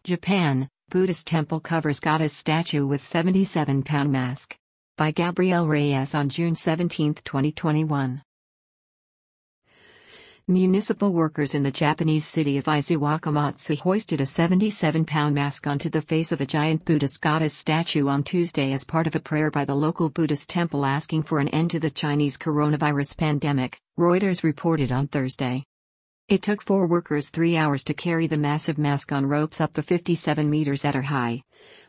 Japan, Buddhist temple covers goddess statue with 77-pound mask. By Gabrielle Reyes on June 17, 2021. Municipal workers in the Japanese city of Izu-Wakamatsu hoisted a 77-pound mask onto the face of a giant Buddhist goddess statue on Tuesday as part of a prayer by the local Buddhist temple asking for an end to the Chinese coronavirus pandemic, Reuters reported on Thursday. It took 4 workers 3 hours to carry the massive mask on ropes up the 57 meters at her high,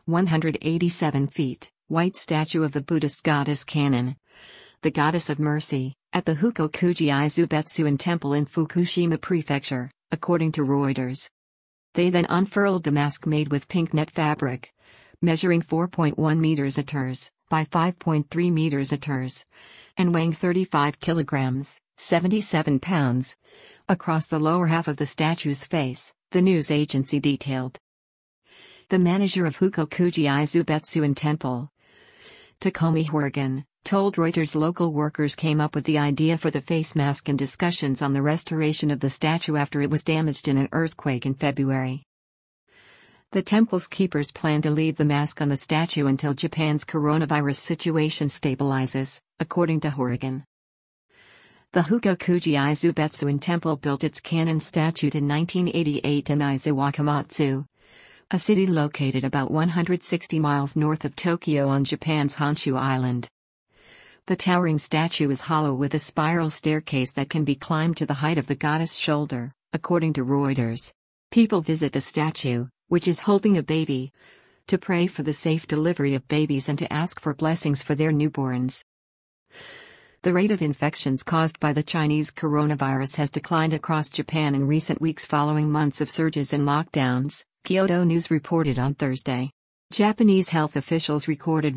187 feet, white statue of the Buddhist goddess Kannon, the goddess of mercy, at the Hukokuji Izubetsuin Temple in Fukushima Prefecture, according to Reuters. They then unfurled the mask made with pink net fabric, measuring 4.1 meters a ters by 5.3 meters a ters, and weighing 35 kilograms, 77 pounds, across the lower half of the statue's face, the news agency detailed. The manager of Hukokuji Izubetsuin Temple, Takomi Horrigan, told Reuters local workers came up with the idea for the face mask in discussions on the restoration of the statue after it was damaged in an earthquake in February. The temple's keepers plan to leave the mask on the statue until Japan's coronavirus situation stabilizes, according to Horrigan. The Hukokuji Izubetsuin Temple built its Kannon statue in 1988 in Izu-Wakamatsu, a city located about 160 miles north of Tokyo on Japan's Honshu Island. The towering statue is hollow with a spiral staircase that can be climbed to the height of the goddess' shoulder, according to Reuters. People visit the statue, which is holding a baby, to pray for the safe delivery of babies and to ask for blessings for their newborns. The rate of infections caused by the Chinese coronavirus has declined across Japan in recent weeks following months of surges and lockdowns, Kyodo News reported on Thursday. Japanese health officials recorded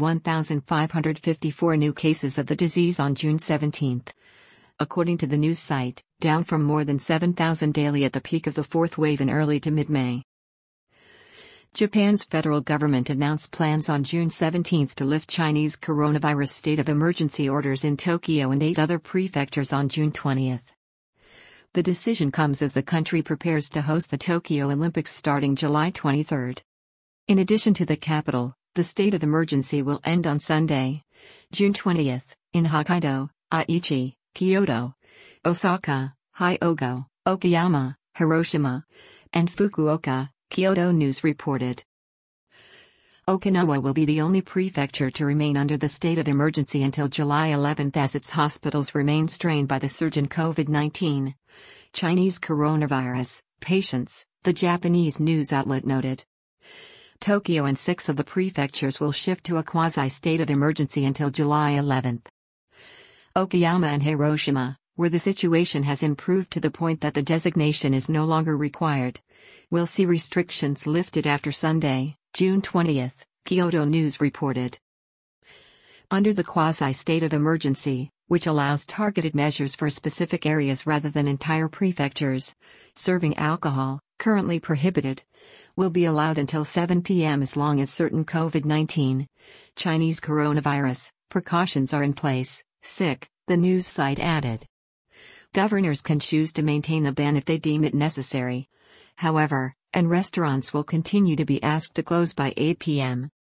1,554 new cases of the disease on June 17, according to the news site, down from more than 7,000 daily at the peak of the fourth wave in early to mid-May. Japan's federal government announced plans on June 17 to lift Chinese coronavirus state of emergency orders in Tokyo and 8 other prefectures on June 20. The decision comes as the country prepares to host the Tokyo Olympics starting July 23. In addition to the capital, the state of emergency will end on Sunday, June 20, in Hokkaido, Aichi, Kyoto, Osaka, Hyogo, Okayama, Hiroshima, and Fukuoka, Kyodo News reported. Okinawa will be the only prefecture to remain under the state of emergency until July 11 as its hospitals remain strained by the surge in COVID-19. Chinese coronavirus patients, the Japanese news outlet noted. Tokyo and 6 of the prefectures will shift to a quasi-state of emergency until July 11. Okayama and Hiroshima, where the situation has improved to the point that the designation is no longer required, will see restrictions lifted after Sunday, June 20, Kyodo News reported. Under the quasi-state of emergency, which allows targeted measures for specific areas rather than entire prefectures, serving alcohol, currently prohibited, will be allowed until 7 p.m. as long as certain COVID-19 Chinese coronavirus precautions are in place, the news site added. Governors can choose to maintain the ban if they deem it necessary, however, and restaurants will continue to be asked to close by 8 p.m.